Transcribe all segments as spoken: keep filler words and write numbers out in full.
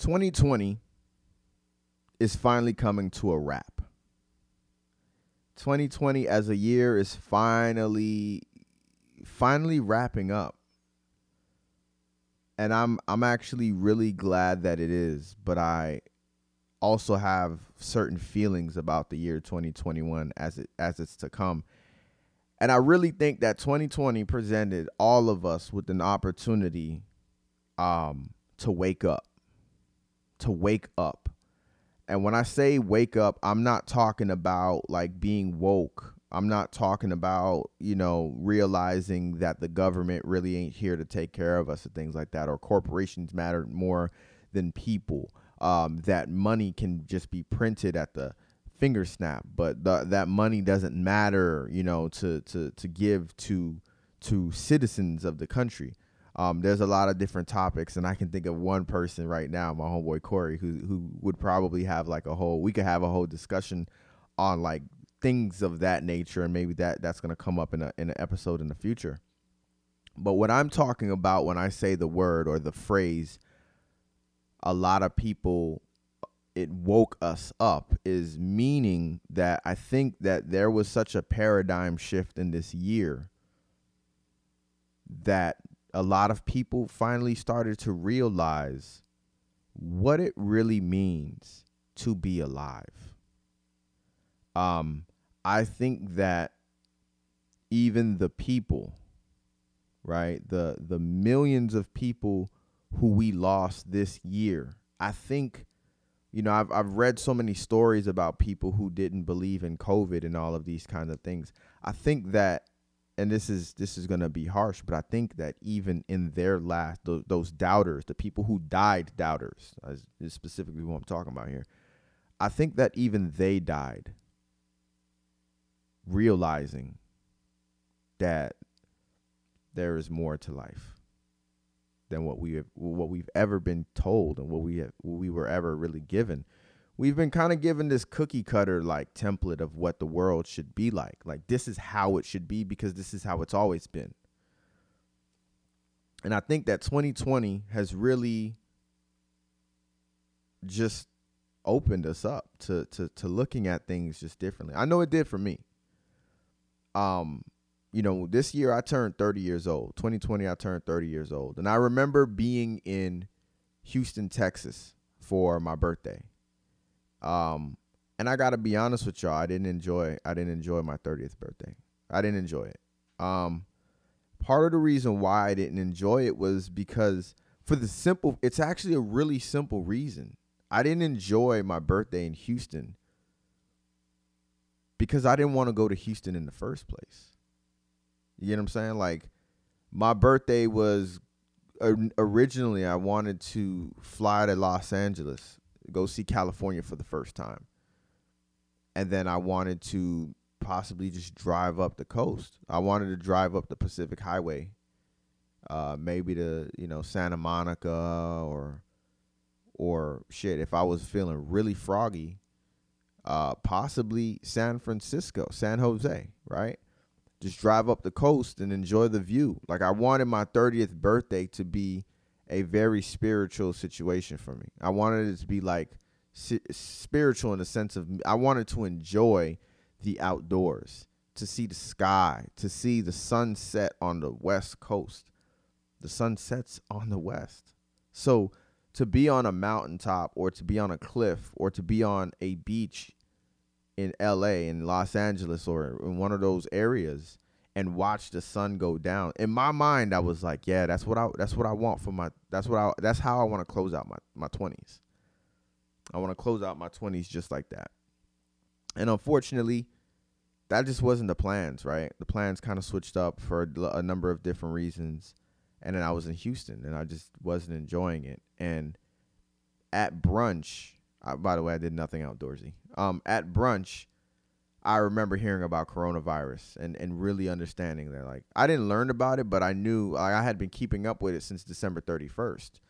twenty twenty is finally coming to a wrap. twenty twenty as a year is finally finally wrapping up. And I'm I'm actually really glad that it is, but I also have certain feelings about the year twenty twenty-one as it as it's to come. And I really think that twenty twenty presented all of us with an opportunity um, to wake up, to wake up. And when I say wake up, I'm not talking about like being woke. I'm not talking about, you know, realizing that the government really ain't here to take care of us and things like that, or corporations matter more than people, um, that money can just be printed at the finger snap, but the, that money doesn't matter, you know, to to to give to to citizens of the country. Um, there's a lot of different topics, and I can think of one person right now, my homeboy Corey, who who would probably have like a whole, we could have a whole discussion on like things of that nature, and maybe that that's gonna come up in a in an episode in the future. But what I'm talking about when I say the word or the phrase, a lot of people, it woke us up, is meaning that I think that there was such a paradigm shift in this year that a lot of people finally started to realize what it really means to be alive. Um, I think that even the people, right, the the millions of people who we lost this year, I think, you know, I've I've read so many stories about people who didn't believe in COVID and all of these kinds of things. I think that, and this is this is going to be harsh, but I think that even in their last, th- those doubters, the people who died doubters, is specifically who I'm talking about here, I think that even they died realizing that there is more to life than what we have, what we've ever been told, and what we have, what we were ever really given. We've been kind of given this cookie cutter like template of what the world should be like. Like, this is how it should be because this is how it's always been. And I think that twenty twenty has really just opened us up to to to looking at things just differently. I know it did for me. Um, you know, this year I turned thirty years old. twenty twenty, I turned thirty years old. And I remember being in Houston, Texas for my birthday. Um, and I got to be honest with y'all, I didn't enjoy, I didn't enjoy my thirtieth birthday. I didn't enjoy it. Um, part of the reason why I didn't enjoy it was because for the simple, it's actually a really simple reason. I didn't enjoy my birthday in Houston because I didn't want to go to Houston in the first place. You get what I'm saying? Like, my birthday was uh, originally I wanted to fly to Los Angeles, go see California for the first time. And then I wanted to possibly just drive up the coast. I wanted to drive up the Pacific Highway, uh, maybe to, you know, Santa Monica or, or shit, if I was feeling really froggy, uh, possibly San Francisco, San Jose, right? Just drive up the coast and enjoy the view. Like, I wanted my thirtieth birthday to be a very spiritual situation for me. I wanted it to be like si- spiritual in the sense of I wanted to enjoy the outdoors, to see the sky, to see the sunset on the West Coast. The sun sets on the West. So to be on a mountaintop or to be on a cliff or to be on a beach in L A, in Los Angeles, or in one of those areas and watch the sun go down. In my mind, I was like, yeah, that's what I that's what I want for my that's what I that's how I want to close out my, my twenties. I want to close out my twenties just like that. And unfortunately, that just wasn't the plans, right? The plans kind of switched up for a, a number of different reasons. And then I was in Houston and I just wasn't enjoying it. And at brunch, I, by the way, I did nothing outdoorsy. Um, at brunch, I remember hearing about coronavirus and, and really understanding that. Like, I didn't learn about it, but I knew, like, I had been keeping up with it since December thirty-first.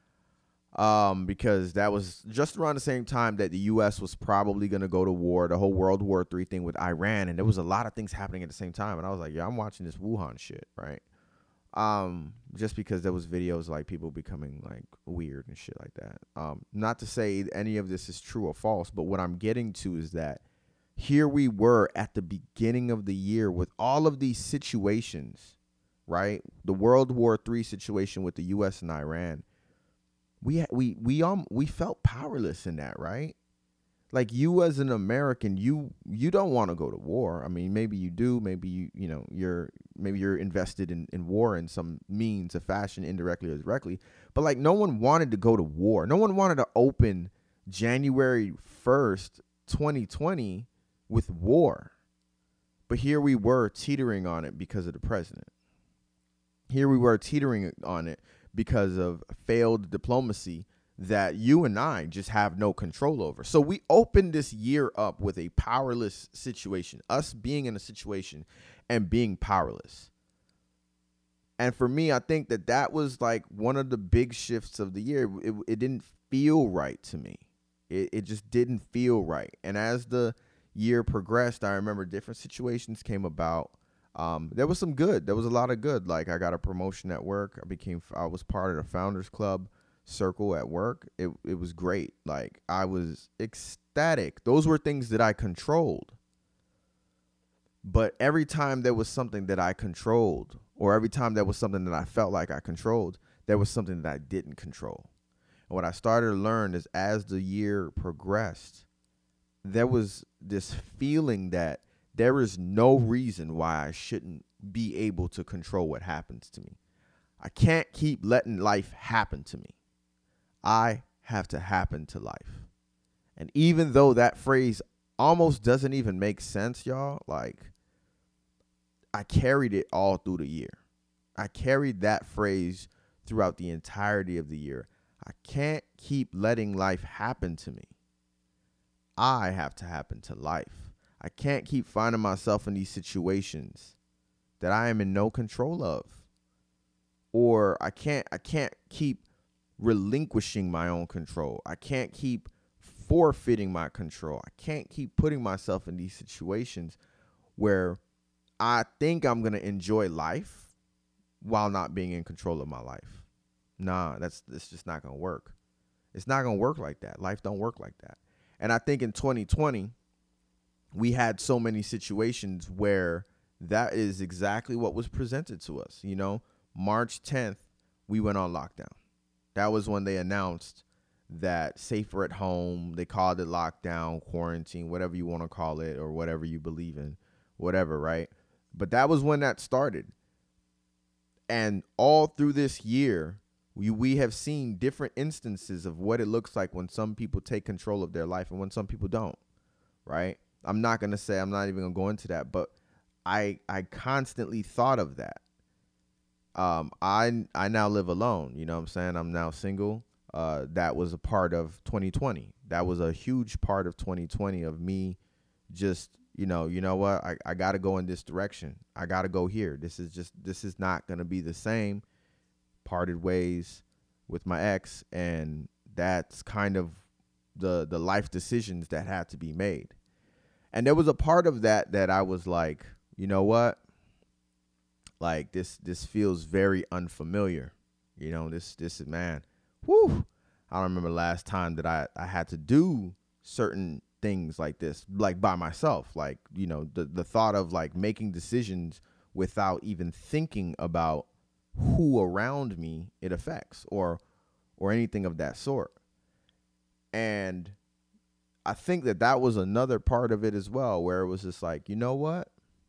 Um, because that was just around the same time that the U S was probably going to go to war, the whole World War Three thing with Iran. And there was a lot of things happening at the same time. And I was like, yeah, I'm watching this Wuhan shit, right? Um, just because there was videos like people becoming like weird and shit like that. Um, not to say any of this is true or false, but what I'm getting to is that here we were at the beginning of the year with all of these situations, right? The World War Three situation with the U S and Iran. We we we um we felt powerless in that, right? Like, you as an American, you you don't want to go to war. I mean, maybe you do, maybe you you know you're maybe you're invested in, in war in some means of fashion, indirectly or directly. But like, no one wanted to go to war. No one wanted to open January first, twenty twenty with war. But here we were teetering on it because of the president. Here we were teetering on it because of failed diplomacy that you and I just have no control over. So we opened this year up with a powerless situation, us being in a situation and being powerless. And for me, I think that that was like one of the big shifts of the year. It, it didn't feel right to me. It, it just didn't feel right. And as the year progressed, I remember different situations came about. Um, there was some good. There was a lot of good. Like, I got a promotion at work. I became, I was part of the Founders Club circle at work. It it was great. Like, I was ecstatic. Those were things that I controlled. But every time there was something that I controlled, or every time there was something that I felt like I controlled, there was something that I didn't control. And what I started to learn is, as the year progressed, there was this feeling that there is no reason why I shouldn't be able to control what happens to me. I can't keep letting life happen to me. I have to happen to life. And even though that phrase almost doesn't even make sense, y'all, like, I carried it all through the year. I carried that phrase throughout the entirety of the year. I can't keep letting life happen to me. I have to happen to life. I can't keep finding myself in these situations that I am in no control of. Or I can't I can't keep relinquishing my own control. I can't keep forfeiting my control. I can't keep putting myself in these situations where I think I'm going to enjoy life while not being in control of my life. Nah, that's, that's just not going to work. It's not going to work like that. Life don't work like that. And I think in twenty twenty, we had so many situations where that is exactly what was presented to us. You know, March tenth, we went on lockdown. That was when they announced that safer at home. They called it lockdown, quarantine, whatever you want to call it, or whatever you believe in, whatever, right? But that was when that started. And all through this year, we, we have seen different instances of what it looks like when some people take control of their life and when some people don't, right? I'm not going to say, I'm not even going to go into that, but I I constantly thought of that. Um, I I now live alone. You know what I'm saying? I'm now single. Uh, that was a part of twenty twenty. That was a huge part of twenty twenty of me just, you know, you know what? I, I got to go in this direction. I got to go here. This is just, this is not going to be the same. Parted ways with my ex. And that's kind of the, the life decisions that had to be made. And there was a part of that that I was like, you know what? Like, this, this feels very unfamiliar. You know, this, this is, man, whew. I don't remember the last time that I, I had to do certain things like this, like by myself. Like, you know, the, the thought of like making decisions without even thinking about who around me it affects or, or anything of that sort. And I think that that was another part of it as well, where it was just like, you know what?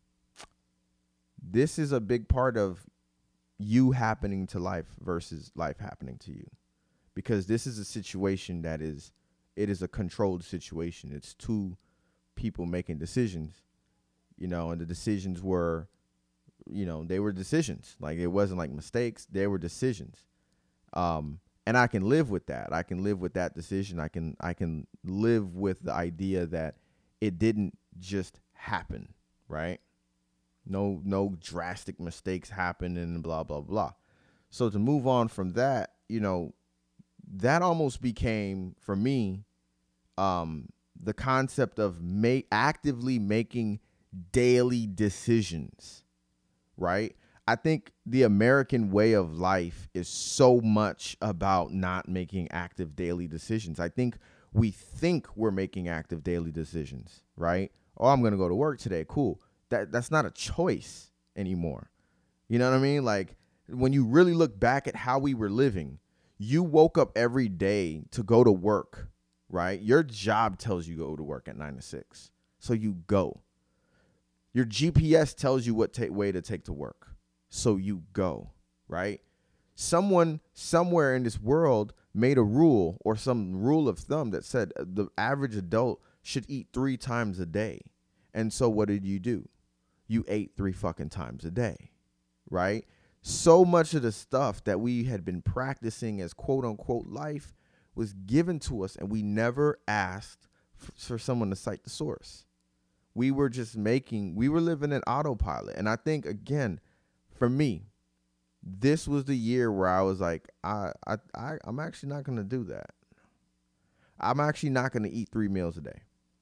This is a big part of you happening to life versus life happening to you. Because this is a situation that is, it is a controlled situation. It's two people making decisions, you know, and the decisions were, you know, they were decisions. Like, it wasn't like mistakes. They were decisions. Um, and I can live with that. I can live with that decision. I can, I can live with the idea that it didn't just happen, right? No, no drastic mistakes happen and blah, blah, blah. So to move on from that, you know, that almost became, for me, um, the concept of ma- actively making daily decisions, right? I think the American way of life is so much about not making active daily decisions. I think we think we're making active daily decisions, right? Oh, I'm going to go to work today. Cool. That that's not a choice anymore. You know what I mean? Like, when you really look back at how we were living, you woke up every day to go to work, right? Your job tells you go to work at nine to six. So you go. Your G P S tells you what ta- way to take to work. So you go, right? Someone somewhere in this world made a rule or some rule of thumb that said the average adult should eat three times a day. And so what did you do? You ate three fucking times a day, right? So much of the stuff that we had been practicing as quote unquote life was given to us, and we never asked f- for someone to cite the source. We were just making, we were living in autopilot. And I think, again, for me, this was the year where I was like, I, I, I I'm actually not going to do that. I'm actually not going to eat three meals a day.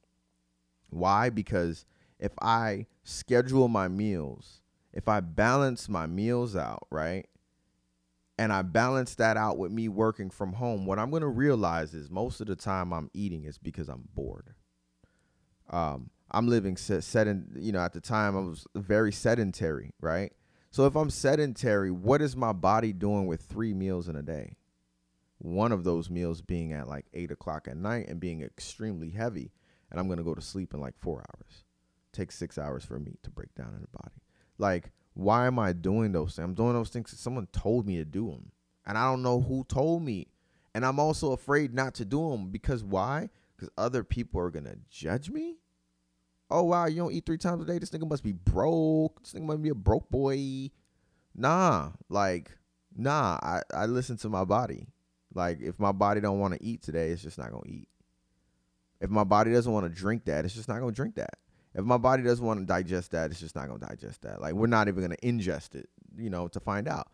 Why? Because if I schedule my meals, if I balance my meals out, right, and I balance that out with me working from home, what I'm going to realize is most of the time I'm eating is because I'm bored. Um, I'm living set, set in, you know, at the time I was very sedentary, right? So if I'm sedentary, what is my body doing with three meals in a day? One of those meals being at like eight o'clock at night and being extremely heavy. And I'm going to go to sleep in like four hours. It takes six hours for meat to break down in the body. Like, why am I doing those things? I'm doing those things because someone told me to do them. And I don't know who told me. And I'm also afraid not to do them because why? Because other people are going to judge me. Oh, wow, you don't eat three times a day? This nigga must be broke. This nigga must be a broke boy. Nah, like, nah, I, I listen to my body. Like, if my body don't want to eat today, it's just not going to eat. If my body doesn't want to drink that, it's just not going to drink that. If my body doesn't want to digest that, it's just not going to digest that. Like, we're not even going to ingest it, you know, to find out.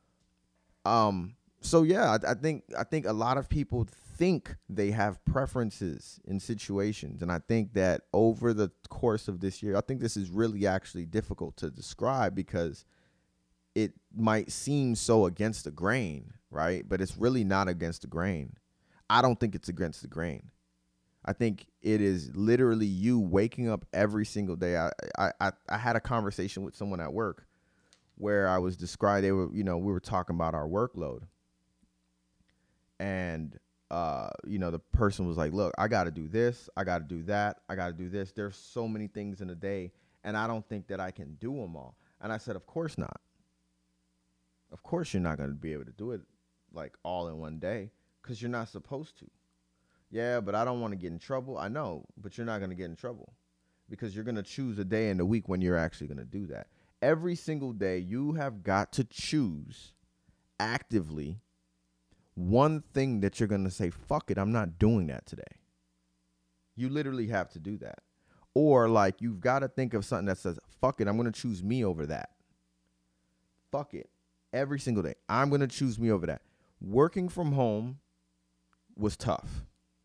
Um. So, yeah, I, I think I think a lot of people think they have preferences in situations. And I think that over the course of this year, I think this is really actually difficult to describe because it might seem so against the grain, right? But it's really not against the grain. I don't think it's against the grain. I think it is literally you waking up every single day. I, I, I, I had a conversation with someone at work where I was described, they were, you know, we were talking about our workload. And, uh, you know, the person was like, look, I got to do this. I got to do that. I got to do this. There's so many things in a day, and I don't think that I can do them all. And I said, of course not. Of course you're not going to be able to do it like all in one day because you're not supposed to. Yeah, but I don't want to get in trouble. I know, but you're not going to get in trouble because you're going to choose a day in the week when you're actually going to do that. Every single day, you have got to choose actively one thing that you're going to say, fuck it, I'm not doing that today. You literally have to do that. Or like you've got to think of something that says, fuck it, I'm going to choose me over that. Fuck it. Every single day, I'm going to choose me over that. Working from home was tough.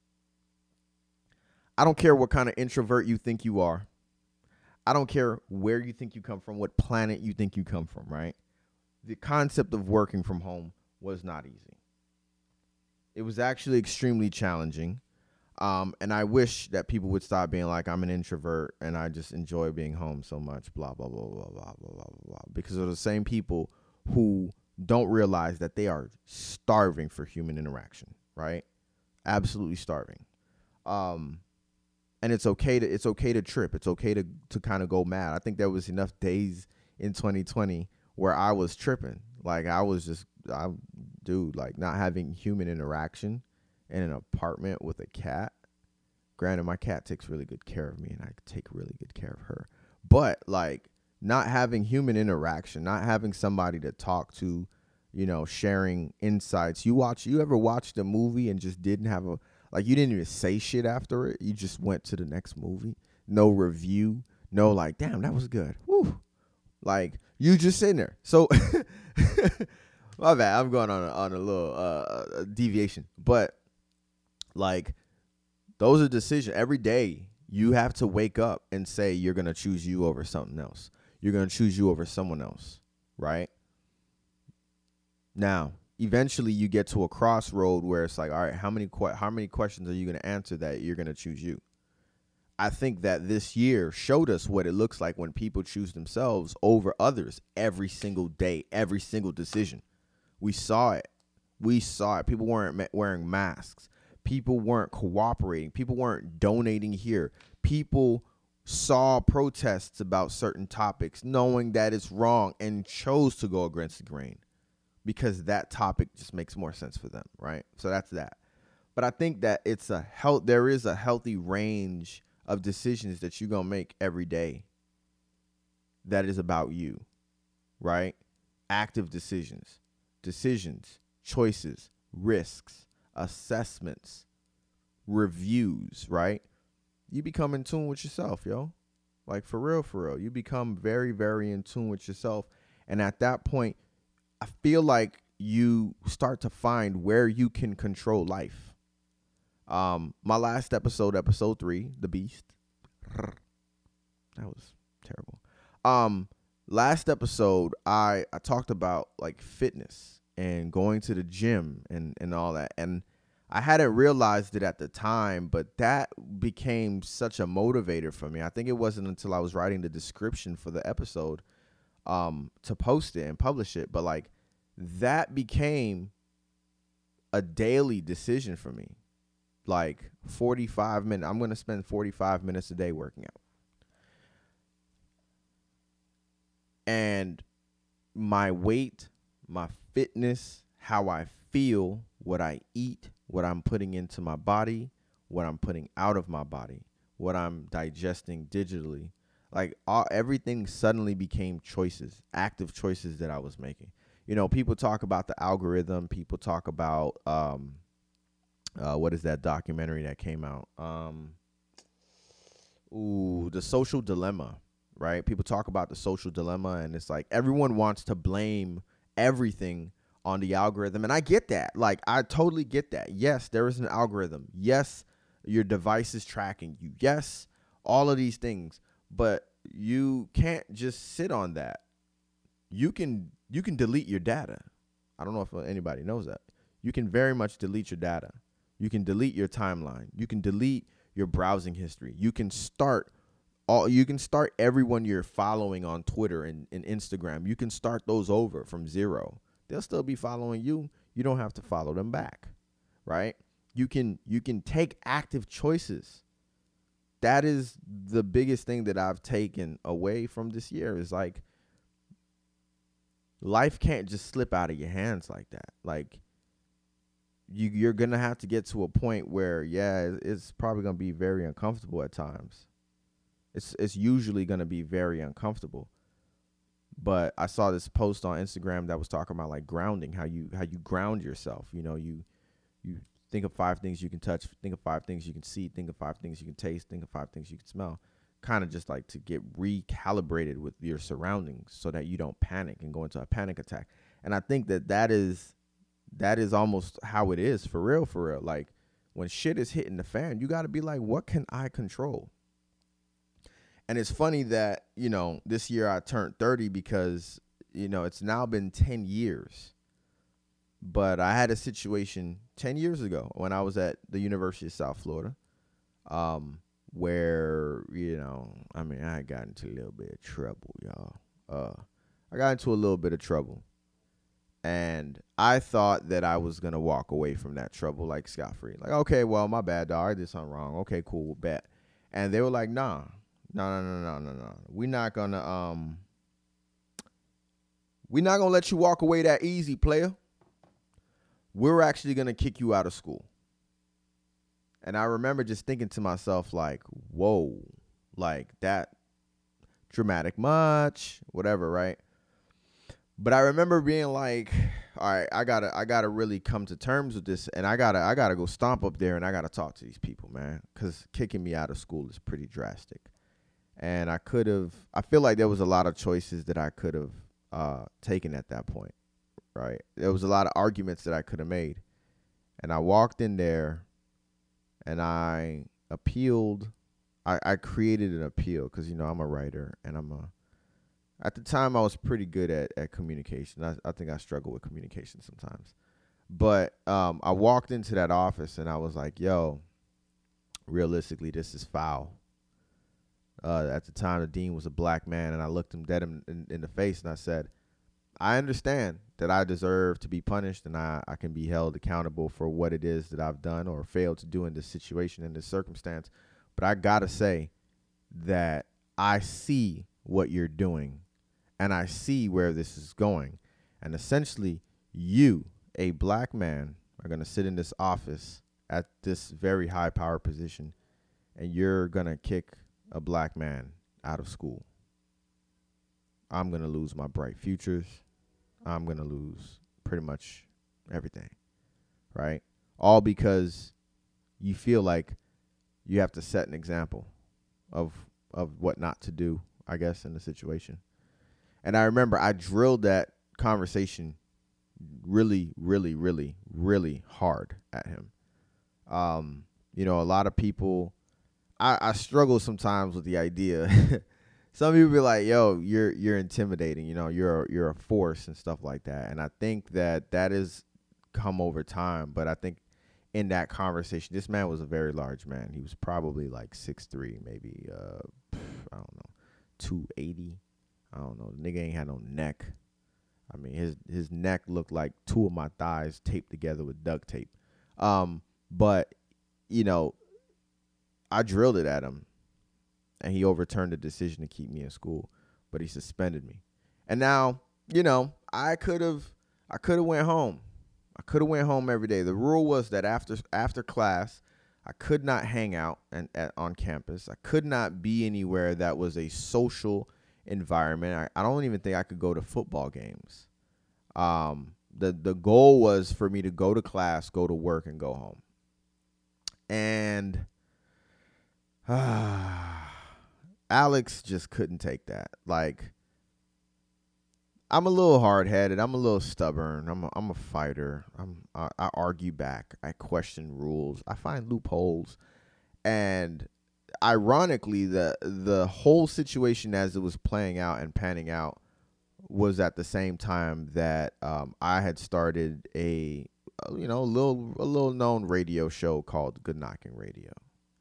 I don't care what kind of introvert you think you are. I don't care where you think you come from, what planet you think you come from, right? The concept of working from home was not easy. It was actually extremely challenging. Um, and I wish that people would stop being like, I'm an introvert and I just enjoy being home so much, blah, blah, blah, blah, blah, blah, blah, blah. Because they're the same people who don't realize that they are starving for human interaction, right? Absolutely starving. Um, and it's okay to it's okay to trip. It's okay to to kind of go mad. I think there was enough days in twenty twenty where I was tripping. Like I was just, I, dude, like not having human interaction in an apartment with a cat. Granted, my cat takes really good care of me and I take really good care of her. But like not having human interaction, not having somebody to talk to, you know, sharing insights. You watch, you ever watched a movie and just didn't have a, like you didn't even say shit after it. You just went to the next movie. No review. No like, damn, that was good. Woo. Like you just sitting there. So my bad. I'm going on a, on a little uh, deviation. But like those are decisions. Every day you have to wake up and say you're going to choose you over something else. You're going to choose you over someone else. right? Now, eventually you get to a crossroad where it's like, all right, how many que- how many questions are you going to answer that you're going to choose you? I think that this year showed us what it looks like when people choose themselves over others every single day, every single decision. We saw it. We saw it. People weren't ma- wearing masks. People weren't cooperating. People weren't donating here. People saw protests about certain topics, knowing that it's wrong, and chose to go against the grain because that topic just makes more sense for them, right? So that's that. But I think that it's a health. There is a healthy range of decisions that you're going to make every day that is about you, right? Active decisions, decisions, choices, risks, assessments, reviews, right? You become in tune with yourself, yo. Like, for real, for real. You become very, very in tune with yourself. And at that point, I feel like you start to find where you can control life. Um, my last episode, episode three, The Beast. That was terrible. Um, last episode, I, I talked about like fitness and going to the gym and, and all that. And I hadn't realized it at the time, but that became such a motivator for me. I think it wasn't until I was writing the description for the episode um, to post it and publish it. But like that became a daily decision for me. Like forty-five minutes. I'm going to spend forty-five minutes a day working out. And my weight, my fitness, how I feel, what I eat, what I'm putting into my body, what I'm putting out of my body, what I'm digesting digitally, like all, everything suddenly became choices, active choices that I was making. You know, people talk about the algorithm. People talk about, um, Uh, what is that documentary that came out? Um, ooh, The Social Dilemma, right? People talk about the social dilemma, and it's like everyone wants to blame everything on the algorithm. And I get that. Like, I totally get that. Yes, there is an algorithm. Yes, your device is tracking you. Yes, all of these things. But you can't just sit on that. You can you can delete your data. I don't know if anybody knows that. You can very much delete your data. You can delete your timeline. You can delete your browsing history. You can start all you can start everyone you're following on Twitter and, and Instagram. You can start those over from zero. They'll still be following you. You don't have to follow them back. Right? You can you can take active choices. That is the biggest thing that I've taken away from this year is like life can't just slip out of your hands like that. Like You, you're going to have to get to a point where, yeah, it's probably going to be very uncomfortable at times. It's it's usually going to be very uncomfortable. But I saw this post on Instagram that was talking about like grounding, how you how you ground yourself. You know, you you think of five things you can touch, think of five things you can see, think of five things you can taste, think of five things you can smell. Kind of just like to get recalibrated with your surroundings so that you don't panic and go into a panic attack. And I think that that is that is almost how it is for real, for real. Like when shit is hitting the fan, you got to be like, what can I control? And it's funny that, you know, this year I turned thirty because, you know, it's now been ten years. But I had a situation ten years ago when I was at the University of South Florida, um, where, you know, I mean, I got into a little bit of trouble, y'all. Uh, I got into a little bit of trouble. And I thought that I was going to walk away from that trouble like scot-free. Like, okay, well, my bad, dog. I did something wrong. Okay, cool, bet. And they were like, nah, no, no, no, no, no, no. We're not going to, um, we're not going to let you walk away that easy, player. We're actually going to kick you out of school. And I remember just thinking to myself, like, whoa, like that dramatic much, whatever, right? But I remember being like, all right, I gotta, I gotta really come to terms with this, and I gotta, I gotta go stomp up there, and I gotta talk to these people, man, because kicking me out of school is pretty drastic. And I could have, I feel like there was a lot of choices that I could have uh, taken at that point, right? There was a lot of arguments that I could have made, and I walked in there, and I appealed. I, I created an appeal because, you know, I'm a writer, and I'm a At the time, I was pretty good at, at communication. I, I think I struggle with communication sometimes. But um, I walked into that office and I was like, yo, realistically, this is foul. Uh, at the time, the dean was a black man, and I looked him dead in, in, in the face and I said, I understand that I deserve to be punished and I, I can be held accountable for what it is that I've done or failed to do in this situation, in this circumstance. But I got to say that I see what you're doing and I see where this is going. And essentially, you, a black man, are going to sit in this office at this very high power position and you're going to kick a black man out of school. I'm going to lose my bright futures. I'm going to lose pretty much everything, right? All because you feel like you have to set an example of of what not to do, I guess, in the situation. And I remember I drilled that conversation really, really, really, really hard at him. Um, you know, a lot of people, I, I struggle sometimes with the idea. Some people be like, yo, you're you're intimidating, you know, you're you're a force and stuff like that. And I think that that is come over time. But I think in that conversation, this man was a very large man. He was probably like six three, maybe, uh, I don't know, two eighty. I don't know. The nigga ain't had no neck. I mean, his his neck looked like two of my thighs taped together with duct tape. Um, but, you know, I drilled it at him. And he overturned the decision to keep me in school, but he suspended me. And now, you know, I could have, I could have went home. I could have went home every day. The rule was that after after class, I could not hang out and at, on campus. I could not be anywhere that was a social environment. I, I don't even think I could go to football games. Um, the the goal was for me to go to class, go to work, and go home. And ah. Alex just couldn't take that. Like, I'm a little hard-headed. I'm a little stubborn. I'm a, I'm a fighter. I'm I, I argue back. I question rules. I find loopholes. And ironically, the the whole situation as it was playing out and panning out was at the same time that um, I had started a you know a little a little known radio show called Good Knocking Radio.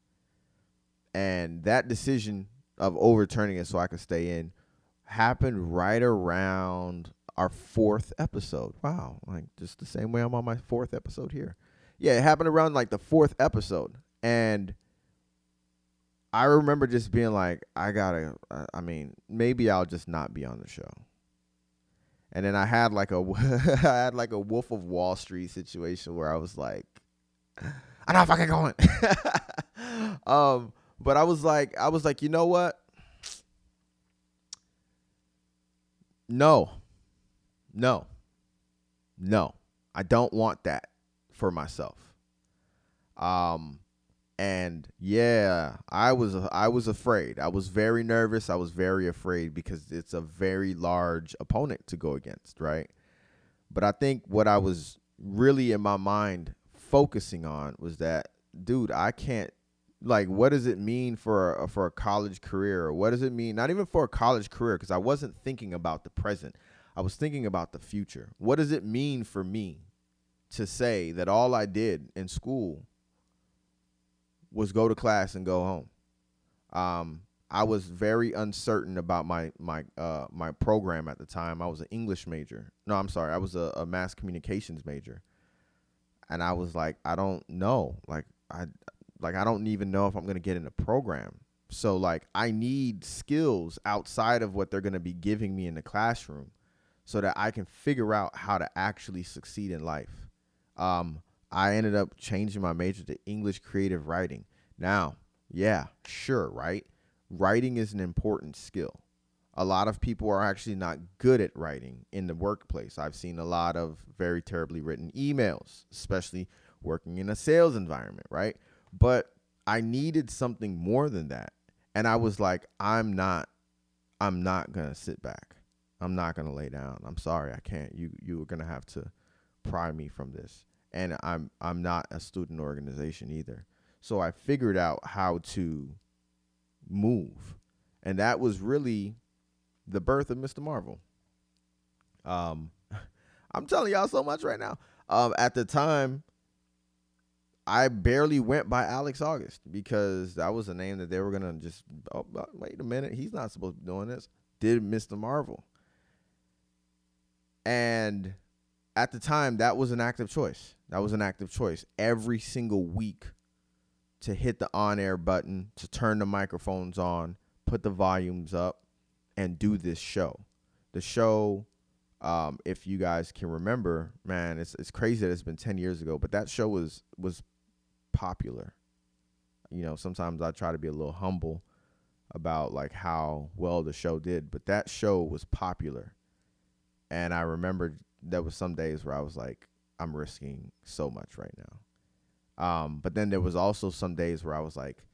And that decision of overturning it so I could stay in happened right around our fourth episode. Wow. Like just the same way I'm on my fourth episode here. Yeah, it happened around like the fourth episode. And I remember just being like, I gotta, I mean, maybe I'll just not be on the show. And then I had like a, I had like a Wolf of Wall Street situation where I was like, I'm not fucking going. um, But I was like, I was like, you know what? No, no, no. I don't want that for myself. Um, and yeah, I was, I was afraid. I was very nervous. I was very afraid because it's a very large opponent to go against, right? But I think what I was really in my mind focusing on was that, dude, I can't. Like, what does it mean for a, for a college career? Or what does it mean? Not even for a college career, because I wasn't thinking about the present. I was thinking about the future. What does it mean for me to say that all I did in school was go to class and go home? Um, I was very uncertain about my my uh, my program at the time. I was an English major. No, I'm sorry. I was a, a mass communications major. And I was like, I don't know. Like, I... Like, I don't even know if I'm going to get in a program. So, like, I need skills outside of what they're going to be giving me in the classroom so that I can figure out how to actually succeed in life. Um, I ended up changing my major to English creative writing. Now, yeah, sure, right? Writing is an important skill. A lot of people are actually not good at writing in the workplace. I've seen a lot of very terribly written emails, especially working in a sales environment, right? But I needed something more than that. And I was like, I'm not, I'm not going to sit back. I'm not going to lay down. I'm sorry. I can't. You, you are going to have to pry me from this. And I'm, I'm not a student organization either. So I figured out how to move. And that was really the birth of Mister Marvel. Um, I'm telling y'all so much right now. Um, at the time, I barely went by Alex August because that was a name that they were gonna just. Oh, wait a minute, he's not supposed to be doing this. Did Mister Marvel, and at the time, that was an active choice. That was an active choice every single week to hit the on-air button, to turn the microphones on, put the volumes up, and do this show. The show, um, if you guys can remember, man, it's it's crazy that it's been ten years ago, but that show was was popular. You know, sometimes I try to be a little humble about like how well the show did, but that show was popular. And I remember there was some days where I was like, I'm risking so much right now. Um, but then there was also some days where I was like,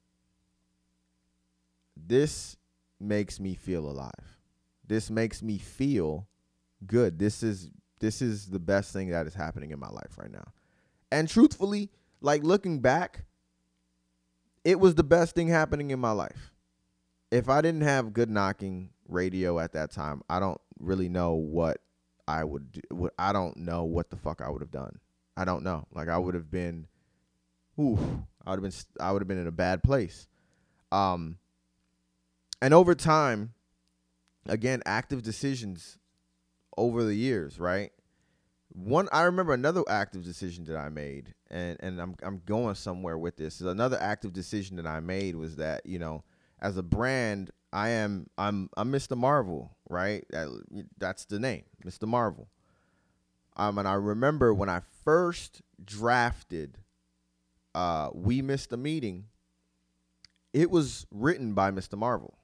this makes me feel alive. This makes me feel good. This is this is the best thing that is happening in my life right now. And truthfully, like looking back, it was the best thing happening in my life. If I didn't have Good Knocking Radio at that time, I don't really know what I would do. What I don't know what the fuck I would have done. I don't know. Like I would have been, ooh, I would have been, I would have been in a bad place. Um, and over time, again, active decisions over the years, right? One, I remember another active decision that I made, and and I'm I'm going somewhere with this. Another active decision that I made was that, you know, as a brand, I am I'm I'm Mister Marvel, right? That, that's the name, Mister Marvel. Um, and I remember when I first drafted uh, We Missed a Meeting, it was written by Mister Marvel.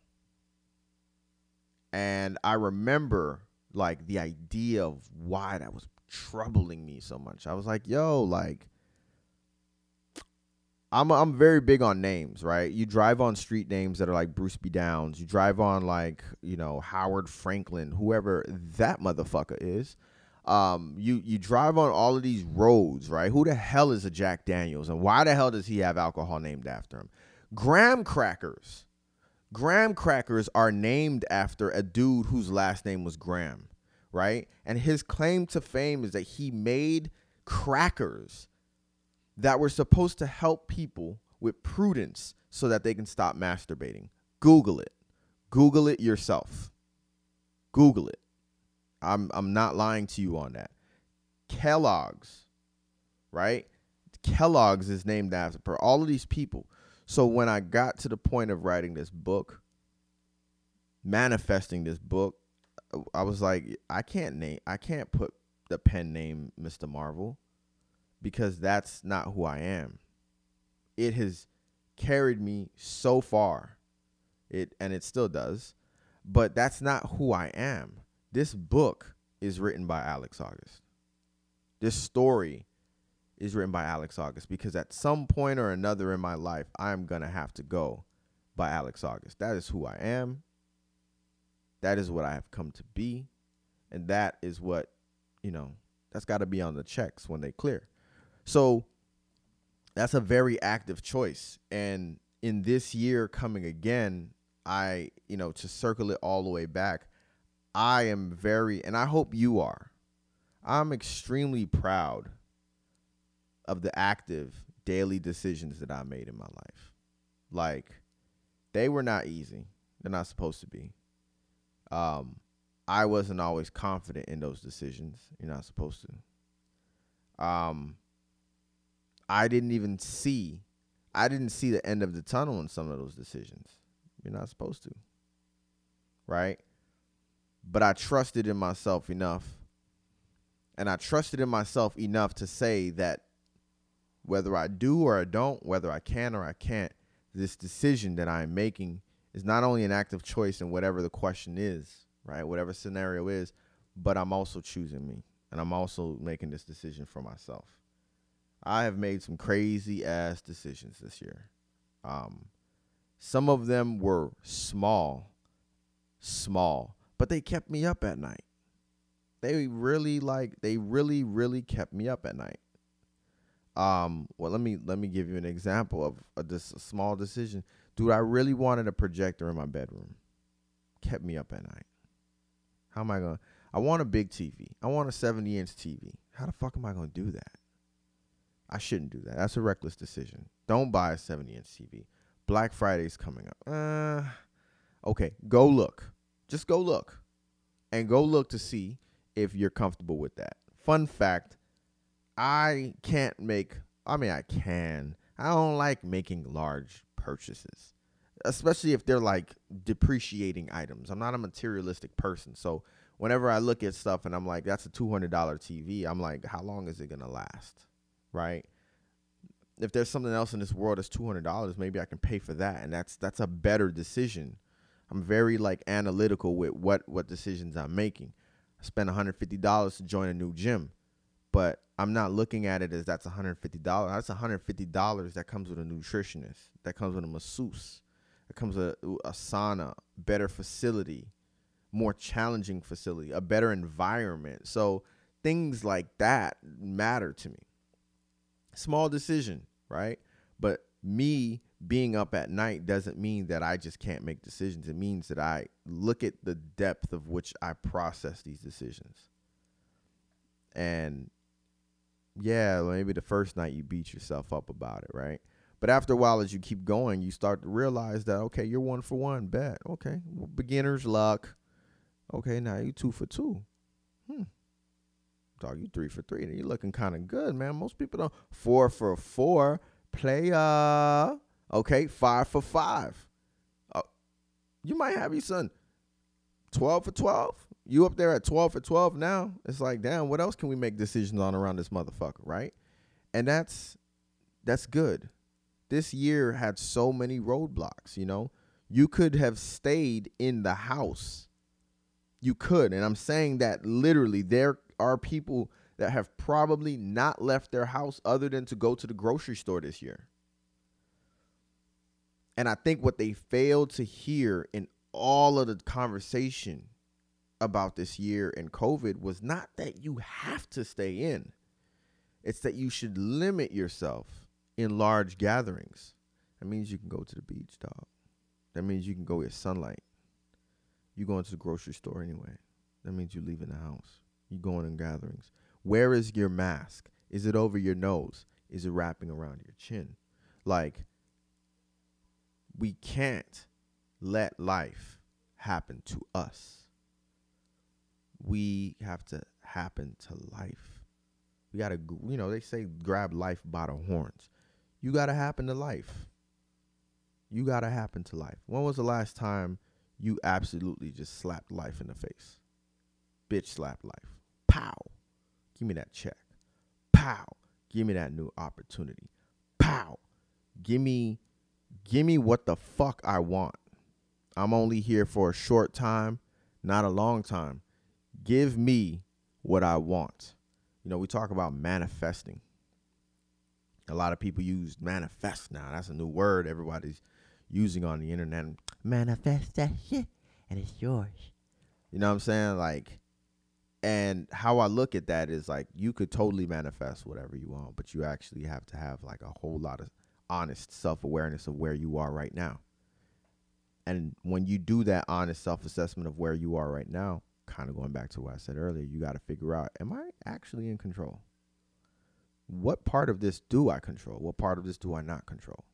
And I remember like the idea of why that was troubling me so much. I was like, yo, like, I'm I'm very big on names, right? You drive on street names that are like Bruce B. Downs. You drive on like, you know, Howard Franklin, whoever that motherfucker is. Um, you you drive on all of these roads, right? Who the hell is a Jack Daniels, and why the hell does he have alcohol named after him? Graham crackers. Graham crackers are named after a dude whose last name was Graham, right? And his claim to fame is that he made crackers that were supposed to help people with prudence so that they can stop masturbating. Google it. Google it yourself. Google it. I'm I'm not lying to you on that. Kellogg's, right? Kellogg's is named after for all of these people. So when I got to the point of writing this book, manifesting this book, I was like, I can't name, I can't put the pen name Mister Marvel because that's not who I am. It has carried me so far, it and it still does, but that's not who I am. This book is written by Alex August. This story is written by Alex August because at some point or another in my life, I'm going to have to go by Alex August. That is who I am. That is what I have come to be. And that is what, you know, that's got to be on the checks when they clear. So that's a very active choice. And in this year coming again, I, you know, to circle it all the way back, I am very, and I hope you are, I'm extremely proud of the active daily decisions that I made in my life. Like, they were not easy. They're not supposed to be. Um, I wasn't always confident in those decisions. You're not supposed to. Um, I didn't even see, I didn't see the end of the tunnel in some of those decisions. You're not supposed to. Right? But I trusted in myself enough. And I trusted in myself enough to say that whether I do or I don't, whether I can or I can't, this decision that I'm making is not only an active choice in whatever the question is, right? Whatever scenario is, but I'm also choosing me. And I'm also making this decision for myself. I have made some crazy ass decisions this year. Um, some of them were small, small, but they kept me up at night. They really like, they really, really kept me up at night. Um, well, let me, let me give you an example of a, this, a small decision. Dude, I really wanted a projector in my bedroom. kept me up at night? How am I going to? I want a big T V. I want a seventy inch T V. How the fuck am I going to do that? I shouldn't do that. That's a reckless decision. Don't buy a seventy inch T V. Black Friday's coming up. Uh, okay, go look. Just go look. And go look to see if you're comfortable with that. Fun fact, I can't make, I mean, I can. I don't like making large purchases, especially if they're like depreciating items. I'm not a materialistic person. So whenever I look at stuff and I'm like, that's a two hundred dollar T V, I'm like, how long is it going to last? Right? If there's something else in this world that's two hundred dollars, maybe I can pay for that. And that's that's a better decision. I'm very like analytical with what, what decisions I'm making. I spent one hundred fifty dollars to join a new gym, but I'm not looking at it as that's one hundred fifty dollars. That's one hundred fifty dollars that comes with a nutritionist, that comes with a masseuse, that comes with a, a sauna, better facility, more challenging facility, a better environment. So things like that matter to me. Small decision, right? But me being up at night doesn't mean that I just can't make decisions. It means that I look at the depth of which I process these decisions. And yeah, maybe the first night you beat yourself up about it, right? But after a while, as you keep going, you start to realize that, okay, you're one for one, bet. Okay, well, beginner's luck. Okay, now you two for two. Hmm. Dog, you three for three. You're looking kind of good, man. Most people don't. Four for four. Player. Okay, five for five. Uh, you might have your son twelve for twelve. You up there at twelve for twelve now. It's like, damn, what else can we make decisions on around this motherfucker, right? And that's that's good. This year had so many roadblocks, you know. You could have stayed in the house. You could. And I'm saying that literally. There are people that have probably not left their house other than to go to the grocery store this year. And I think what they failed to hear in all of the conversation about this year and COVID was not that you have to stay in. It's that you should limit yourself in large gatherings. That means you can go to the beach, dog. That means you can go get sunlight. You going to the grocery store anyway. That means you leaving the house. You going in gatherings. Where is your mask? Is it over your nose? Is it wrapping around your chin? Like, we can't let life happen to us. We have to happen to life. We got to, you know, they say grab life by the horns. You got to happen to life. You got to happen to life. When was the last time you absolutely just slapped life in the face? Bitch slapped life. Pow. Give me that check. Pow. Give me that new opportunity. Pow. Give me, give me what the fuck I want. I'm only here for a short time, not a long time. Give me what I want. You know, we talk about manifesting. A lot of people use manifest now. That's a new word everybody's using on the internet. Manifest that shit and it's yours. You know what I'm saying? Like, and how I look at that is like, you could totally manifest whatever you want, but you actually have to have like a whole lot of honest self-awareness of where you are right now. And when you do that honest self-assessment of where you are right now, kind of going back to what I said earlier, you got to figure out, am I actually in control? What part of this do I control? What part of this do I not control?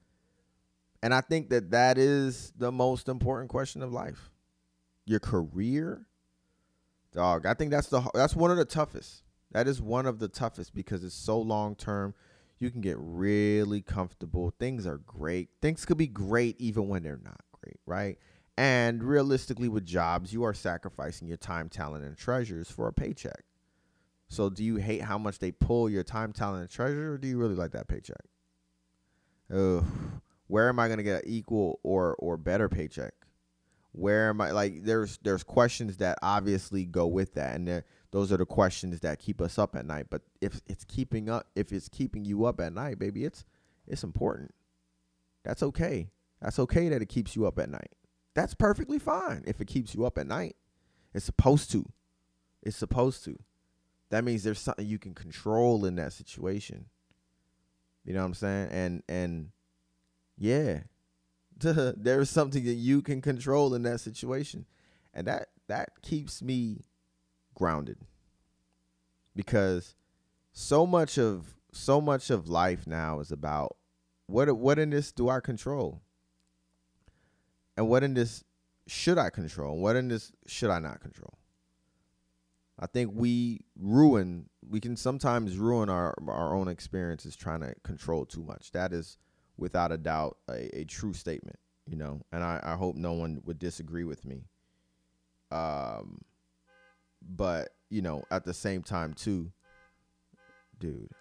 And I think that that is the most important question of life. Your career, dog, I think that's the that's one of the toughest. That is one of the toughest because it's so long term. You can get really comfortable. Things are great. Things could be great even when they're not great, right? And realistically with jobs, you are sacrificing your time, talent, and treasures for a paycheck. So do you hate how much they pull your time, talent, and treasure, or do you really like that paycheck? Ugh. Where am I going to get an equal or or better paycheck? Where am I? Like, there's there's questions that obviously go with that, and those are the questions that keep us up at night. But if it's keeping up, if it's keeping you up at night, baby, it's it's important. That's okay. That's okay that it keeps you up at night. That's perfectly fine if it keeps you up at night. It's supposed to. It's supposed to. That means there's something you can control in that situation. You know what I'm saying? And and yeah, There is something that you can control in that situation. And that that keeps me grounded. Because so much of so much of life now is about what what in this do I control? And what in this should I control? What in this should I not control? I think we ruin, we can sometimes ruin our, our own experiences trying to control too much. That is without a doubt a, a true statement, you know, and I, I hope no one would disagree with me. Um, but, you know, at the same time too, dude,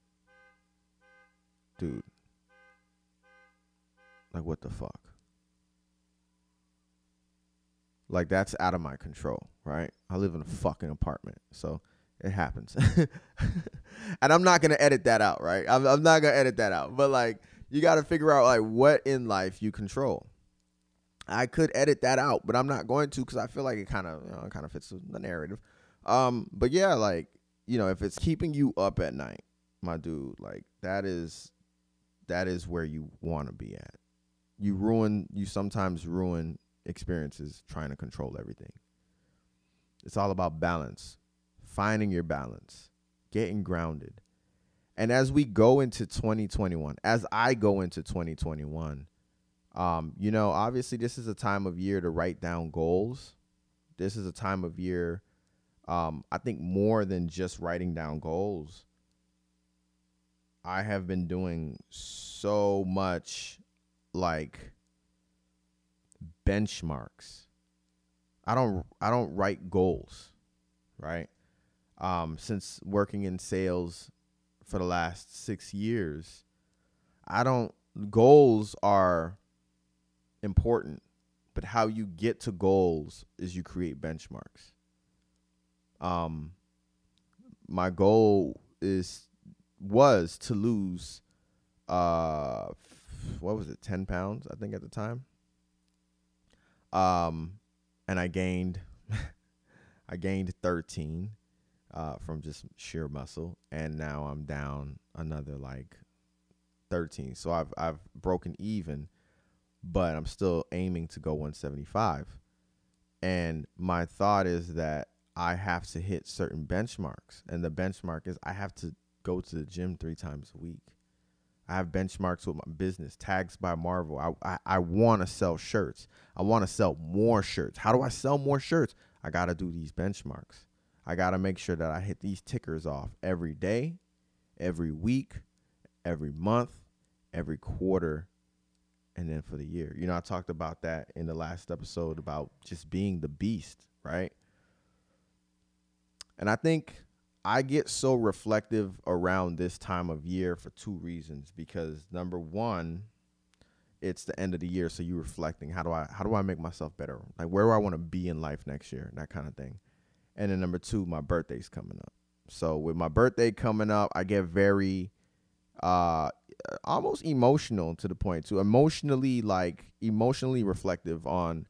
dude, like what the fuck? Like, that's out of my control, right? I live in a fucking apartment, so it happens. And I'm not going to edit that out, right? I'm, I'm not going to edit that out. But, like, you got to figure out, like, what in life you control. I could edit that out, but I'm not going to because I feel like it kind of, you know, kind of fits the narrative. Um, but, yeah, like, you know, if it's keeping you up at night, my dude, like, that is that is where you want to be at. You ruin, you sometimes ruin experiences trying to control everything. It's all about balance, finding your balance, getting grounded. And as we go into twenty twenty-one, as I go into twenty twenty-one, um, you know, obviously this is a time of year to write down goals. This is a time of year, um, I think more than just writing down goals. I have been doing so much like benchmarks. I don't I don't write goals, right? Um, since working in sales for the last six years, I don't goals are important, but how you get to goals is you create benchmarks. Um, my goal is was to lose uh what was it, ten pounds, I think at the time. Um, and I gained, I gained thirteen, uh, from just sheer muscle, and now I'm down another like thirteen. So I've I've broken even, but I'm still aiming to go one seventy-five. And my thought is that I have to hit certain benchmarks, and the benchmark is I have to go to the gym three times a week. I have benchmarks with my business, Tags by Marvel. I I, I want to sell shirts. I want to sell more shirts. How do I sell more shirts? I got to do these benchmarks. I got to make sure that I hit these tickers off every day, every week, every month, every quarter, and then for the year. You know, I talked about that in the last episode about just being the beast, right? And I think I get so reflective around this time of year for two reasons. Because number one, it's the end of the year, so you're reflecting. How do I how do I make myself better? Like, where do I want to be in life next year? That kind of thing. And then number two, my birthday's coming up. So with my birthday coming up, I get very uh almost emotional, to the point to emotionally like emotionally reflective on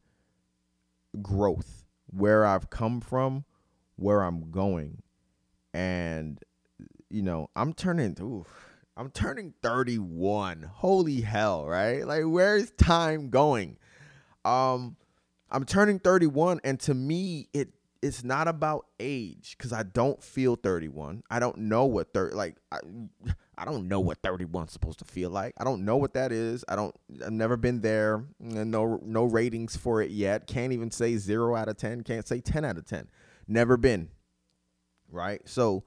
growth, where I've come from, where I'm going. And, you know, I'm turning, ooh, I'm turning thirty-one. Holy hell, right? Like, where is time going? Um, I'm turning thirty-one, and to me, it it's not about age, because I don't feel thirty-one. I don't know what thirty like. I, I don't know what thirty-one is supposed to feel like. I don't know what that is. I don't. I've never been there. No, no ratings for it yet. Can't even say zero out of ten. Can't say ten out of ten. Never been. Right. So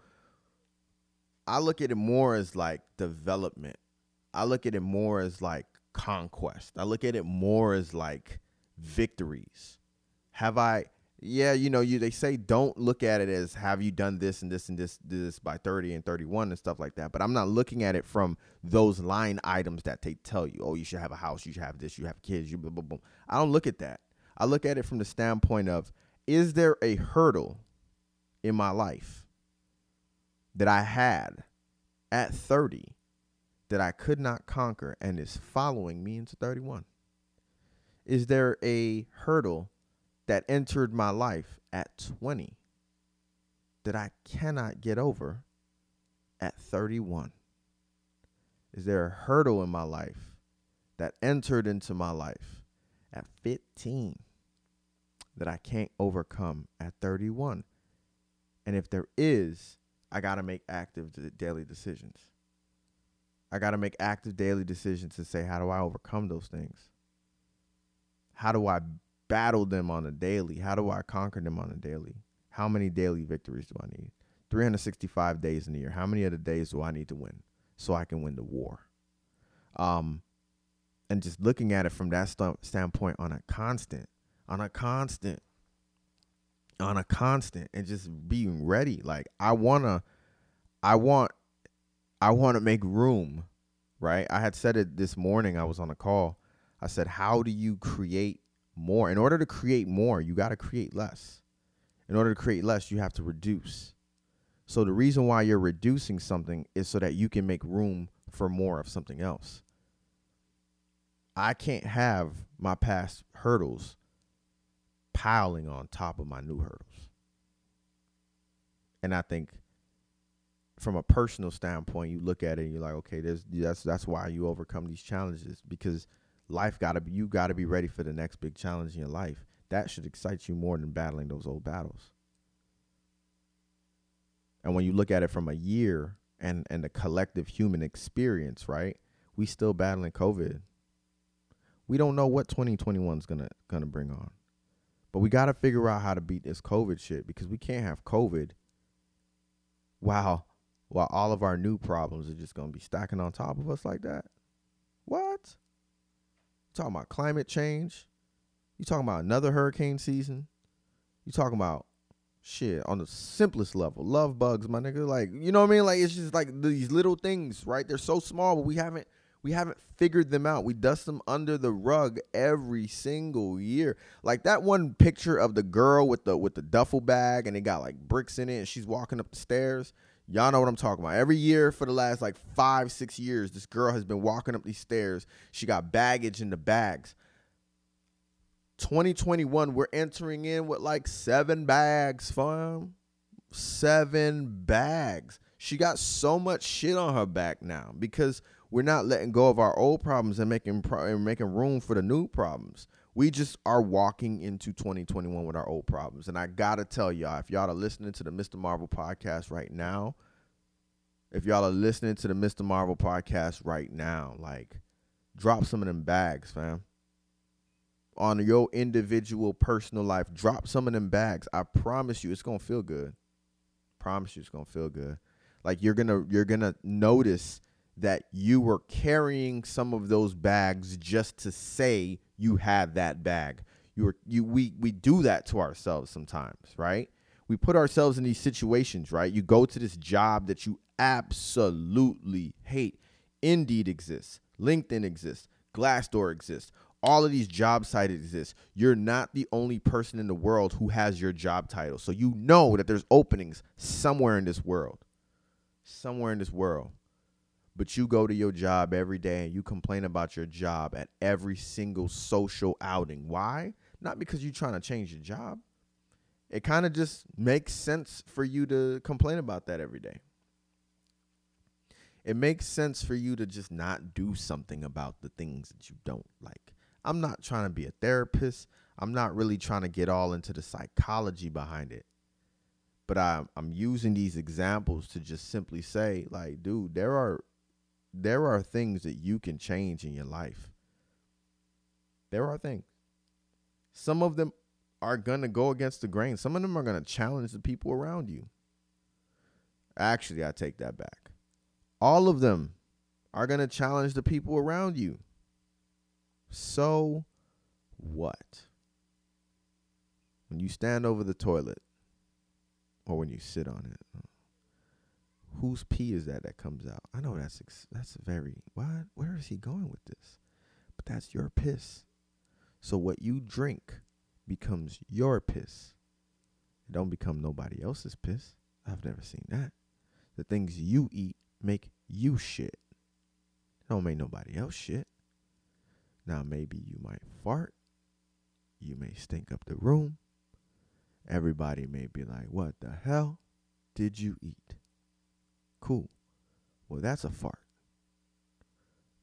I look at it more as like development. I look at it more as like conquest. I look at it more as like victories. Have I? Yeah, you know, you they say don't look at it as have you done this and this and this this by thirty and thirty-one and stuff like that. But I'm not looking at it from those line items that they tell you. Oh, you should have a house. You should have this. You have kids. You blah, blah, blah. I don't look at that. I look at it from the standpoint of, is there a hurdle in my life that I had at thirty that I could not conquer and is following me into thirty-one? Is there a hurdle that entered my life at twenty that I cannot get over at thirty-one? Is there a hurdle in my life that entered into my life at fifteen that I can't overcome at thirty-one. And if there is, I got to make active daily decisions. I got to make active daily decisions to say, how do I overcome those things? How do I battle them on a daily? How do I conquer them on a daily? How many daily victories do I need? three hundred sixty-five days in a year. How many of the days do I need to win so I can win the war? Um, and just looking at it from that st- standpoint on a constant, on a constant, on a constant, and just being ready. Like I wanna, I want, I want to make room, right? I had said it this morning. I was on a call. I said, how do you create more? In order to create more, you got to create less. In order to create less, you have to reduce. So the reason why you're reducing something is so that you can make room for more of something else. I can't have my past hurdles piling on top of my new hurdles. And I think from a personal standpoint, you look at it and you're like, okay, there's, that's that's why you overcome these challenges, because life gotta be, you gotta be ready for the next big challenge in your life. That should excite you more than battling those old battles. And when you look at it from a year and, and the collective human experience, right? We still battling COVID. We don't know what twenty twenty-one is gonna gonna bring on. But we gotta figure out how to beat this COVID shit, because we can't have COVID while while all of our new problems are just gonna be stacking on top of us like that. What? You talking about climate change? You talking about another hurricane season? You talking about shit on the simplest level, love bugs, my nigga. Like, you know what I mean? Like, it's just like these little things, right? They're so small, but we haven't we haven't figured them out. We dust them under the rug every single year. Like that one picture of the girl with the with the duffel bag and it got like bricks in it and she's walking up the stairs. Y'all know what I'm talking about. Every year for the last like five, six years, this girl has been walking up these stairs. She got baggage in the bags. twenty twenty-one, we're entering in with like seven bags, fam. Seven bags. She got so much shit on her back now because we're not letting go of our old problems and making pro- and making room for the new problems. We just are walking into twenty twenty-one with our old problems. And I got to tell y'all, if y'all are listening to the Mister Marvel podcast right now, if y'all are listening to the Mister Marvel podcast right now, like, drop some of them bags, fam. On your individual personal life, drop some of them bags. I promise you it's going to feel good. Promise you it's going to feel good. Like you're going to you're going to notice that you were carrying some of those bags just to say you had that bag. You were you we we do that to ourselves sometimes, right? We put ourselves in these situations, right? You go to this job that you absolutely hate. Indeed exists. LinkedIn exists. Glassdoor exists. All of these job sites exist. You're not the only person in the world who has your job title. So you know that there's openings somewhere in this world. Somewhere in this world. But you go to your job every day and you complain about your job at every single social outing. Why? Not because you're trying to change your job. It kind of just makes sense for you to complain about that every day. It makes sense for you to just not do something about the things that you don't like. I'm not trying to be a therapist. I'm not really trying to get all into the psychology behind it. But I'm, I'm using these examples to just simply say, like, dude, there are there are things that you can change in your life. There are things. Some of them are going to go against the grain. Some of them are going to challenge the people around you. Actually, I take that back. All of them are going to challenge the people around you. So what? When you stand over the toilet or when you sit on it, whose pee is that that comes out? I know that's ex- that's very, what? Where is he going with this? But that's your piss. So what you drink becomes your piss. It don't become nobody else's piss. I've never seen that. The things you eat make you shit. It don't make nobody else shit. Now maybe you might fart. You may stink up the room. Everybody may be like, what the hell did you eat? Cool. Well, that's a fart.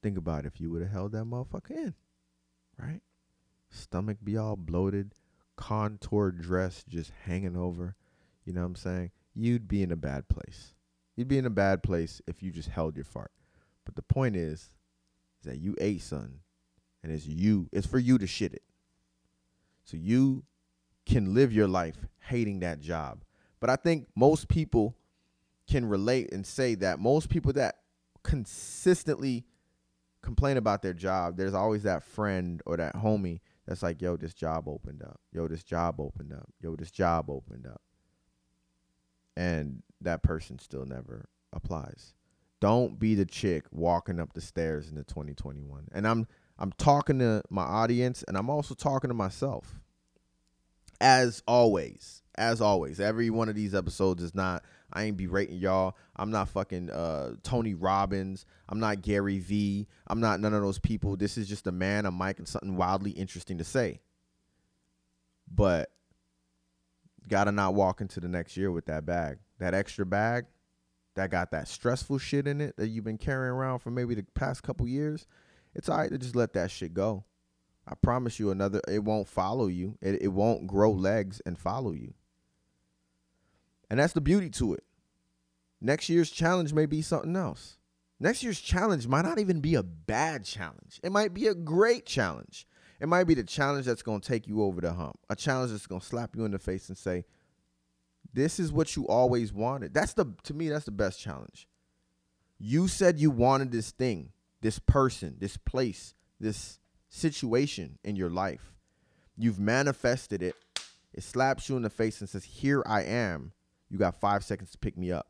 Think about if you would have held that motherfucker in, right? Stomach be all bloated, contour dress just hanging over. You know what I'm saying? You'd be in a bad place. You'd be in a bad place if you just held your fart. But the point is, is that you ate something, and it's you. It's for you to shit it. So you can live your life hating that job. But I think most people can relate and say that most people that consistently complain about their job, there's always that friend or that homie that's like, yo, this job opened up. Yo, this job opened up. Yo, this job opened up. And that person still never applies. Don't be the chick walking up the stairs in the twenty twenty-one. And I'm I'm talking to my audience, and I'm also talking to myself. As always, as always, every one of these episodes is not, I ain't berating y'all. I'm not fucking uh, Tony Robbins. I'm not Gary Vee. I'm not none of those people. This is just a man, a mic, and something wildly interesting to say. But gotta not walk into the next year with that bag. That extra bag that got that stressful shit in it that you've been carrying around for maybe the past couple years. It's all right to just let that shit go. I promise you another, it won't follow you. It, it won't grow legs and follow you. And that's the beauty to it. Next year's challenge may be something else. Next year's challenge might not even be a bad challenge. It might be a great challenge. It might be the challenge that's going to take you over the hump. A challenge that's going to slap you in the face and say, this is what you always wanted. That's the, to me, that's the best challenge. You said you wanted this thing, this person, this place, this situation in your life. You've manifested it. It slaps you in the face and says, here I am. You got five seconds to pick me up.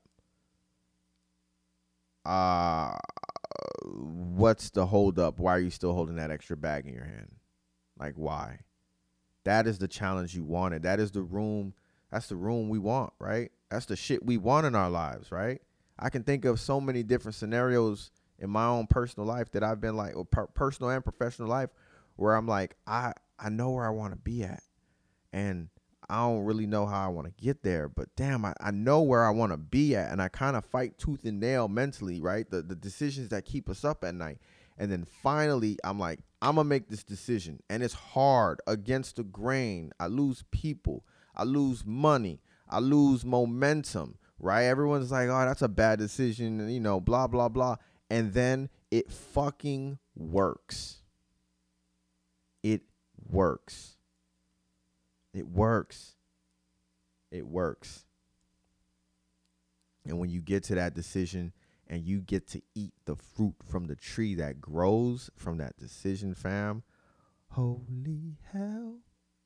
Uh, what's the hold up? Why are you still holding that extra bag in your hand? Like, why? That is the challenge you wanted. That is the room. That's the room we want, right? That's the shit we want in our lives, right? I can think of so many different scenarios in my own personal life that I've been like, or per- personal and professional life, where I'm like, I, I know where I want to be at. And I don't really know how I want to get there, but damn, I, I know where I want to be at. And I kind of fight tooth and nail mentally, right? The, the decisions that keep us up at night. And then finally, I'm like, I'm going to make this decision. And it's hard, against the grain. I lose people. I lose money. I lose momentum, right? Everyone's like, oh, that's a bad decision, you know, blah, blah, blah. And then it fucking works. It works. It works. It works. And when you get to that decision and you get to eat the fruit from the tree that grows from that decision, fam, holy hell.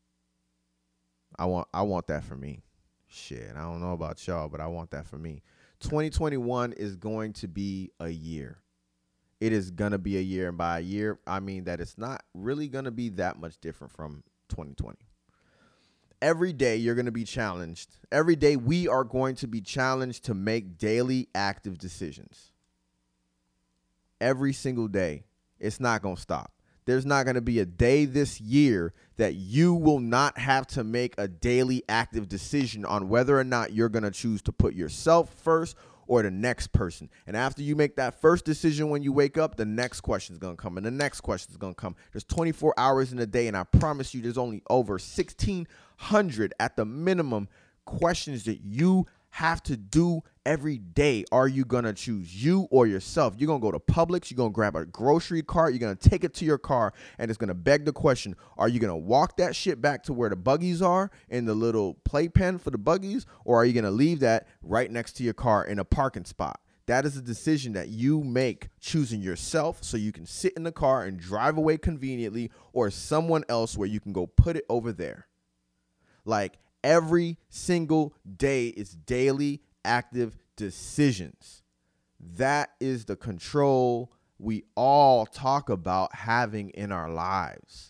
I want I want that for me. Shit, I don't know about y'all, but I want that for me. twenty twenty-one is going to be a year. It is going to be a year. And by a year, I mean that it's not really going to be that much different from twenty twenty. Every day you're going to be challenged. Every day we are going to be challenged to make daily active decisions. Every single day. It's not going to stop. There's not going to be a day this year that you will not have to make a daily active decision on whether or not you're going to choose to put yourself first or the next person. And after you make that first decision when you wake up, the next question is going to come and the next question is going to come. There's twenty-four hours in a day, and I promise you there's only over sixteen hundred at the minimum questions that you have to do every day. Are you going to choose you or yourself? You're going to go to Publix. You're going to grab a grocery cart. You're going to take it to your car, and it's going to beg the question, are you going to walk that shit back to where the buggies are in the little playpen for the buggies, or are you going to leave that right next to your car in a parking spot? That is a decision that you make, choosing yourself so you can sit in the car and drive away conveniently, or someone else where you can go put it over there. Like, every single day is daily active decisions. That is the control we all talk about having in our lives.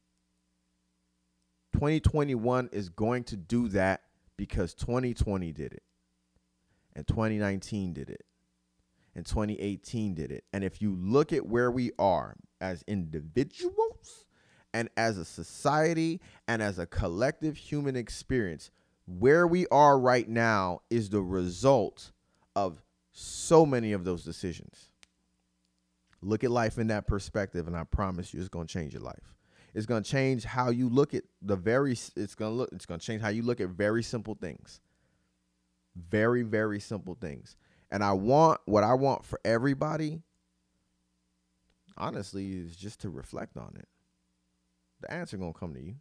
twenty twenty-one is going to do that because twenty twenty did it. And twenty nineteen did it. And twenty eighteen did it. And if you look at where we are as individuals and as a society and as a collective human experience, where we are right now is the result of so many of those decisions. Look at life in that perspective, and I promise you, it's gonna change your life. It's gonna change how you look at the very. It's gonna look. It's gonna change how you look at very simple things. Very, very simple things. And I want what I want for everybody. Honestly, is just to reflect on it. The answer gonna come to you.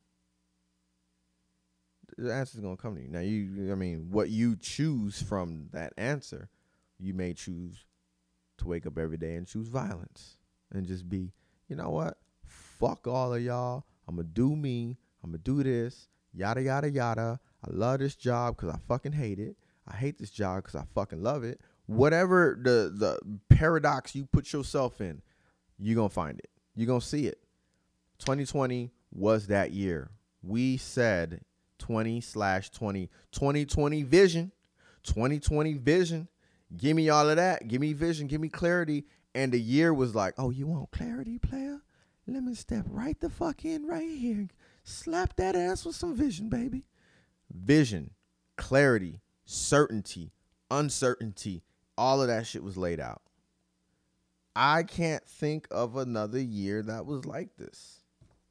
The answer's gonna come to you. Now, you. I mean, what you choose from that answer, you may choose to wake up every day and choose violence and just be, you know what? Fuck all of y'all. I'm going to do me. I'm going to do this. Yada, yada, yada. I love this job because I fucking hate it. I hate this job because I fucking love it. Whatever the, the paradox you put yourself in, you're going to find it. You're going to see it. twenty twenty was that year. We said twenty slash twenty. twenty twenty vision. twenty twenty vision. Give me all of that. Give me vision. Give me clarity. And the year was like, oh, you want clarity, player? Let me step right the fuck in right here. Slap that ass with some vision, baby. Vision, clarity, certainty, uncertainty. All of that shit was laid out. I can't think of another year that was like this.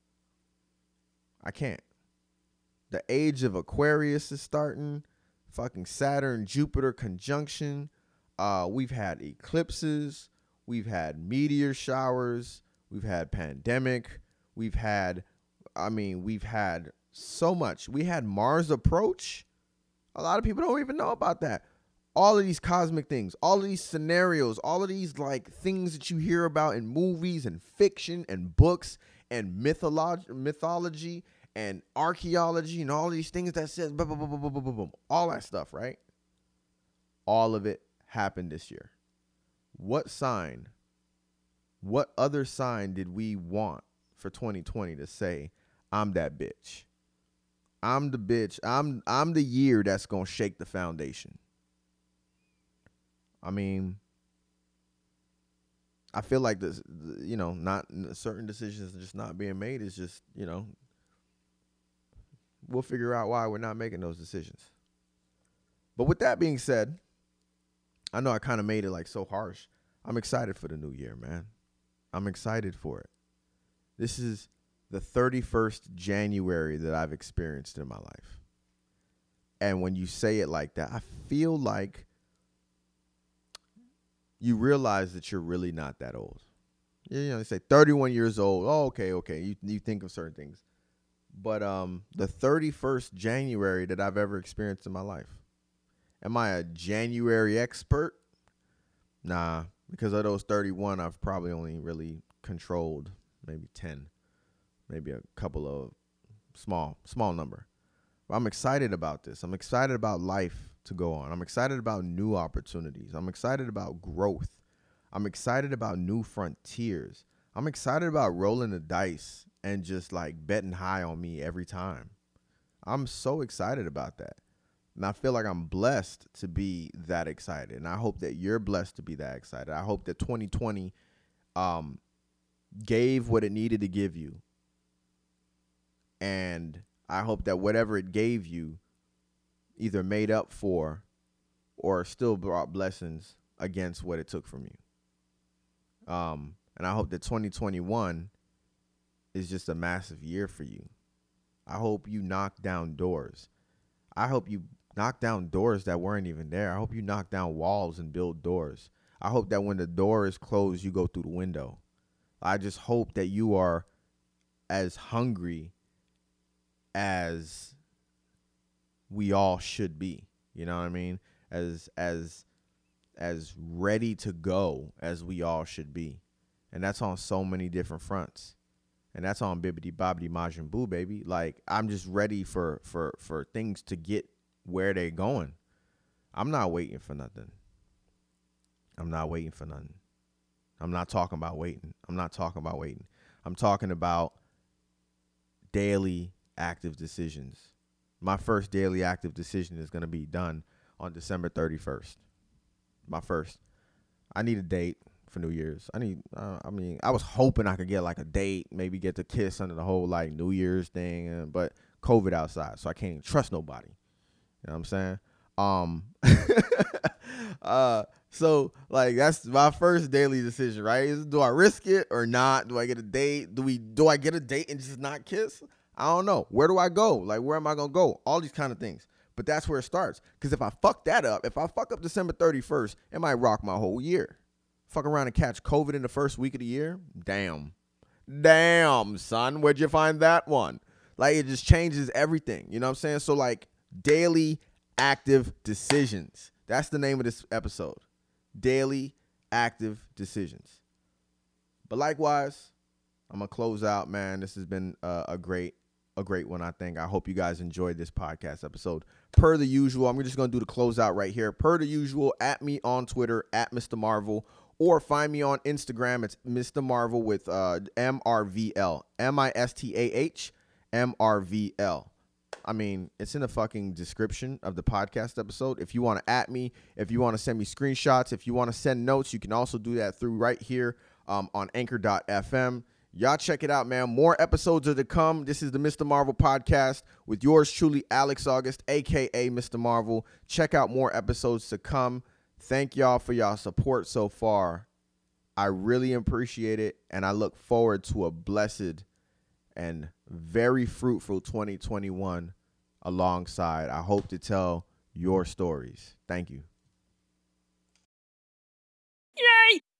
I can't. The age of Aquarius is starting. Fucking Saturn, Jupiter conjunction. Uh, we've had eclipses. We've had meteor showers. We've had pandemic. We've had, I mean, we've had so much. We had Mars approach. A lot of people don't even know about that. All of these cosmic things, all of these scenarios, all of these like things that you hear about in movies and fiction and books and mythology, mythology and archaeology and all these things that says boom, boom, boom, boom, boom, boom, boom, all that stuff, right? All of it happened this year. What sign, what other sign did we want for twenty twenty to say, I'm that bitch? I'm the bitch. I'm I'm the year that's going to shake the foundation. I mean, I feel like this, you know, not certain decisions just not being made is just, you know, we'll figure out why we're not making those decisions. But with that being said, I know I kind of made it like so harsh. I'm excited for the new year, man. I'm excited for it. This is the thirty-first January that I've experienced in my life. And when you say it like that, I feel like you realize that you're really not that old. You know, they say thirty-one years old. Oh, okay, okay. You you think of certain things. But um, the thirty-first January that I've ever experienced in my life. Am I a January expert? Nah, because of those thirty-one, I've probably only really controlled maybe ten, maybe a couple of small, small number. But I'm excited about this. I'm excited about life to go on. I'm excited about new opportunities. I'm excited about growth. I'm excited about new frontiers. I'm excited about rolling the dice and just like betting high on me every time. I'm so excited about that. And I feel like I'm blessed to be that excited. And I hope that you're blessed to be that excited. I hope that twenty twenty um, gave what it needed to give you. And I hope that whatever it gave you either made up for or still brought blessings against what it took from you. Um, and I hope that twenty twenty-one is just a massive year for you. I hope you knock down doors. I hope you knock down doors that weren't even there. I hope you knock down walls and build doors. I hope that when the door is closed, you go through the window. I just hope that you are as hungry as we all should be. You know what I mean? As as as ready to go as we all should be. And that's on so many different fronts. And that's on Bibbidi Bobbidi Majin Buu, baby. Like, I'm just ready for for for things to get where they're going. I'm not waiting for nothing. I'm not waiting for nothing. I'm not talking about waiting. I'm not talking about waiting. I'm talking about daily active decisions. My first daily active decision is going to be done on December thirty-first. My first. I need a date for New Year's. I need, uh, I mean, I was hoping I could get like a date, maybe get to kiss under the whole like New Year's thing, uh, but COVID outside, so I can't even trust nobody. You know what I'm saying? Um, uh, so Like, that's my first daily decision, right? Is, do I risk it or not? Do I get a date? Do we do I get a date and just not kiss? I don't know. Where do I go? Like, where am I gonna go? All these kind of things. But that's where it starts. Because if I fuck that up, if I fuck up December thirty-first, it might rock my whole year. Fuck around and catch COVID in the first week of the year? Damn. Damn, son. Where'd you find that one? Like, it just changes everything. You know what I'm saying? So, like, daily active decisions. That's the name of this episode. Daily active decisions. But likewise, I'm going to close out, man. This has been uh, a great a great one, I think. I hope you guys enjoyed this podcast episode. Per the usual, I'm just going to do the closeout right here. Per the usual, at me on Twitter, at Mister Marvel, or find me on Instagram. It's Mister Marvel with uh, M R V L. M I S T A H M R V L. I mean, it's in the fucking description of the podcast episode. If you want to at me, if you want to send me screenshots, if you want to send notes, you can also do that through right here um, on anchor dot f m. Y'all check it out, man. More episodes are to come. This is the Mister Marvel podcast with yours truly, Alex August, a k a. Mister Marvel. Check out more episodes to come. Thank y'all for y'all support so far. I really appreciate it, and I look forward to a blessed and very fruitful twenty twenty-one alongside. I hope to tell your stories. Thank you.